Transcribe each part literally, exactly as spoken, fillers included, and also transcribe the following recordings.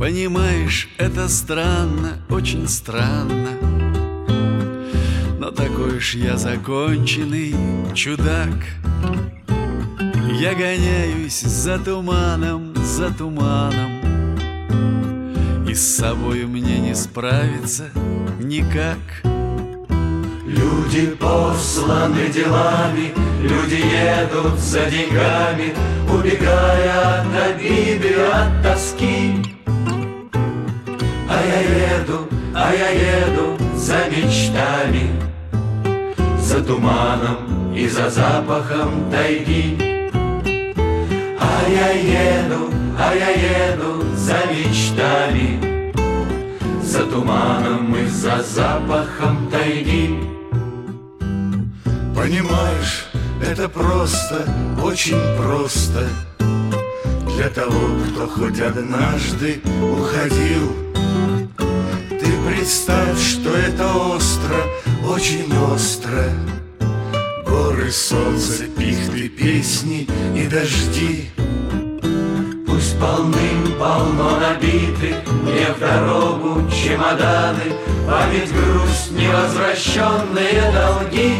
Понимаешь, это странно, очень странно, но такой уж я законченный чудак. Я гоняюсь за туманом, за туманом, и с собой мне не справиться никак. Люди посланы делами, люди едут за деньгами, убегая от обиды, от тоски. А я еду, а я еду за мечтами, за туманом и за запахом тайги. А я еду, а я еду за мечтами, за туманом и за запахом тайги. Понимаешь, это просто, очень просто для того, кто хоть однажды уходил. Ты представь, что это остро, очень остро. Горы, солнце, пихты, песни и дожди. Пусть полным-полно набиты мне в дорогу чемоданы, память, грусть, невозвращенные долги.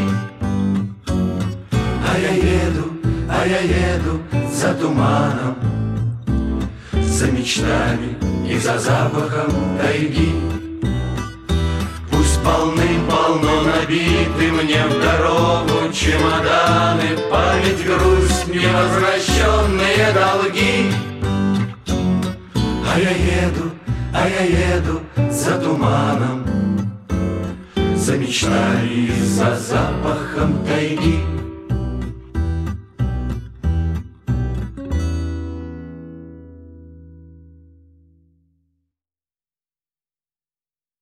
А я еду, а я еду за туманом, за мечтами и за запахом тайги. Пусть полным-полно набиты мне в дорогу чемоданы, память, грусть, невозвращенные долги. А я еду, а я еду за туманом, за мечтами и за запахом тайги.